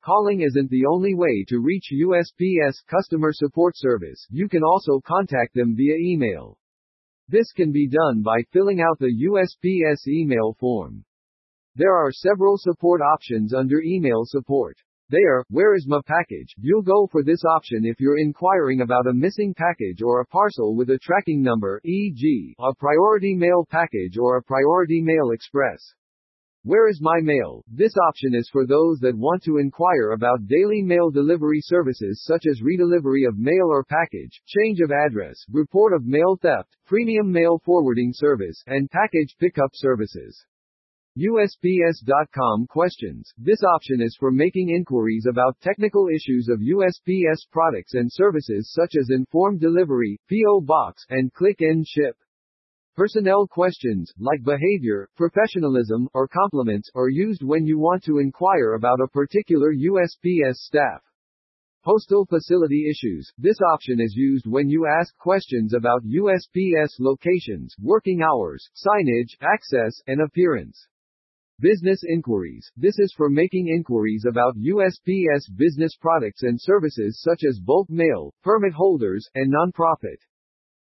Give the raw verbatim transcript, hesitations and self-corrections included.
Calling isn't the only way to reach U S P S customer support service. You can also contact them via email. This can be done by filling out the U S P S email form. There are several support options under email support. They are, where is my package? You'll go for this option if you're inquiring about a missing package or a parcel with a tracking number, for example, a priority mail package or a priority mail express. Where is my mail? This option is for those that want to inquire about daily mail delivery services such as redelivery of mail or package, change of address, report of mail theft, premium mail forwarding service, and package pickup services. U S P S dot com questions. This option is for making inquiries about technical issues of U S P S products and services such as informed delivery, P O box, and click and ship. Personnel questions, like behavior, professionalism, or compliments, are used when you want to inquire about a particular U S P S staff. Postal facility issues. This option is used when you ask questions about U S P S locations, working hours, signage, access, and appearance. Business inquiries. This is for making inquiries about U S P S business products and services such as bulk mail, permit holders, and nonprofit.